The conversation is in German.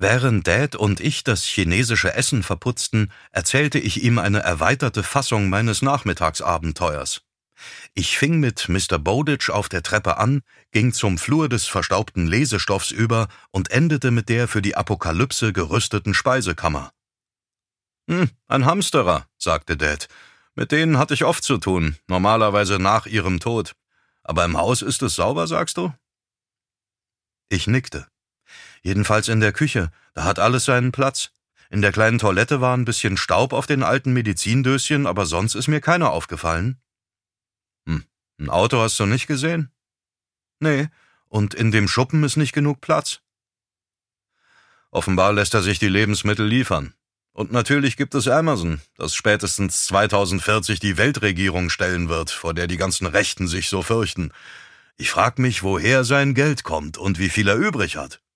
Während Dad und ich das chinesische Essen verputzten, erzählte ich ihm eine erweiterte Fassung meines Nachmittagsabenteuers. Ich fing mit Mr. Bowditch auf der Treppe an, ging zum Flur des verstaubten Lesestoffs über und endete mit der für die Apokalypse gerüsteten Speisekammer. Ein Hamsterer, sagte Dad. Mit denen hatte ich oft zu tun, normalerweise nach ihrem Tod. Aber im Haus ist es sauber, sagst du? Ich nickte. Jedenfalls in der Küche, da hat alles seinen Platz. In der kleinen Toilette war ein bisschen Staub auf den alten Medizindöschen, aber sonst ist mir keiner aufgefallen. Ein Auto hast du nicht gesehen? Nee, und in dem Schuppen ist nicht genug Platz. Offenbar lässt er sich die Lebensmittel liefern. Und natürlich gibt es Amazon, das spätestens 2040 die Weltregierung stellen wird, vor der die ganzen Rechten sich so fürchten. Ich frag mich, woher sein Geld kommt und wie viel er übrig hat.